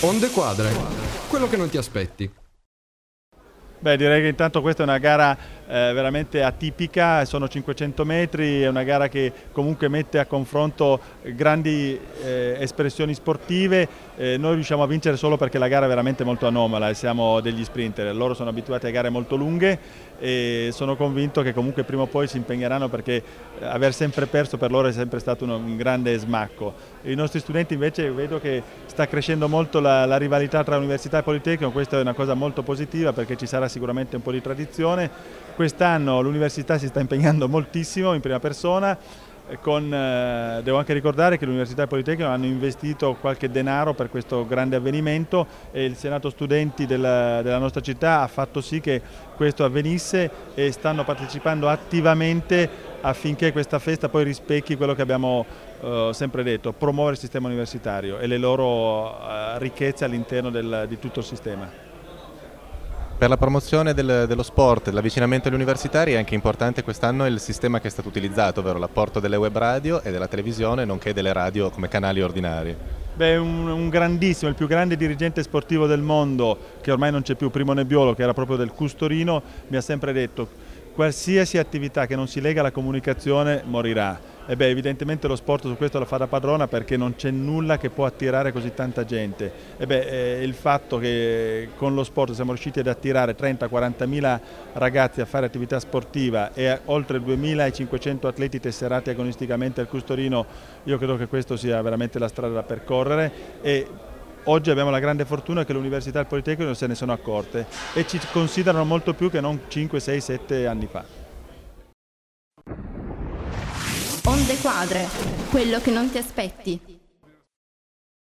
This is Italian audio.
Onde quadre, quello che non ti aspetti. Beh, direi che intanto questa è una gara veramente atipica, sono 500 metri, è una gara che comunque mette a confronto grandi espressioni sportive. Noi riusciamo a vincere solo perché la gara è veramente molto anomala e siamo degli sprinter, loro sono abituati a gare molto lunghe e sono convinto che comunque prima o poi si impegneranno, perché aver sempre perso per loro è sempre stato un grande smacco. I nostri studenti invece vedo che sta crescendo molto la rivalità tra università e politecnico, questa è una cosa molto positiva perché ci sarà sicuramente un po' di tradizione. Quest'anno l'università si sta impegnando moltissimo in prima persona, devo anche ricordare che l'Università e il Politecnico hanno investito qualche denaro per questo grande avvenimento e il Senato Studenti della nostra città ha fatto sì che questo avvenisse e stanno partecipando attivamente affinché questa festa poi rispecchi quello che abbiamo sempre detto, promuovere il sistema universitario e le loro ricchezze all'interno di tutto il sistema. Per la promozione dello sport, dell'avvicinamento agli universitari è anche importante quest'anno il sistema che è stato utilizzato, ovvero l'apporto delle web radio e della televisione, nonché delle radio come canali ordinari. Beh, un grandissimo, il più grande dirigente sportivo del mondo, che ormai non c'è più, Primo Nebbiolo, che era proprio del CUS Torino, mi ha sempre detto: qualsiasi attività che non si lega alla comunicazione morirà. E beh, evidentemente lo sport su questo lo fa da padrona, perché non c'è nulla che può attirare così tanta gente. E beh, il fatto che con lo sport siamo riusciti ad attirare 30-40 mila ragazzi a fare attività sportiva e oltre 2500 atleti tesserati agonisticamente al CUS Torino, io credo che questo sia veramente la strada da percorrere. E oggi abbiamo la grande fortuna che l'Università e il Politecnico se ne sono accorte e ci considerano molto più che non 5, 6, 7 anni fa. Onde quadre, quello che non ti aspetti.